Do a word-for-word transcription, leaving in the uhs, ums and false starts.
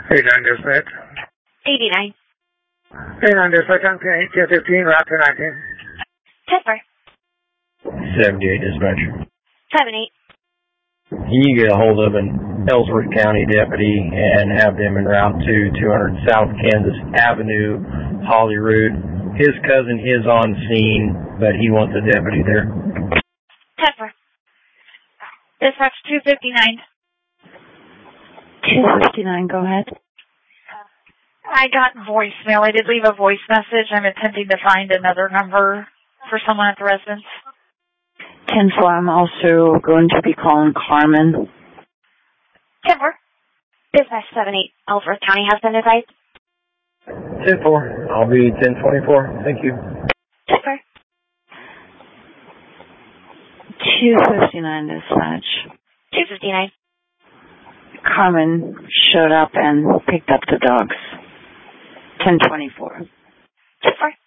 eighty-nine dispatch. eighty-nine. eighty-nine dispatch on eighteen fifteen, route two nineteen. ten four. seventy-eight dispatch. seven eight. You get a hold of an Ellsworth County deputy and have them en route to two hundred South Kansas Avenue, Holyrood. His cousin is on scene, but he wants a deputy there. ten four. Dispatch two fifty-nine. two fifty-nine, go ahead. I got voicemail. I did leave a voice message. I'm attempting to find another number for someone at the residence. ten four, I'm also going to be calling Carmen. ten four. Dispatch seven eight. Ellsworth County has been advised. ten four. I'll be ten twenty-four. Thank you. ten four. two fifty-nine dispatch. two fifty-nine. Carmen showed up and picked up the dogs. ten twenty-four. ten four.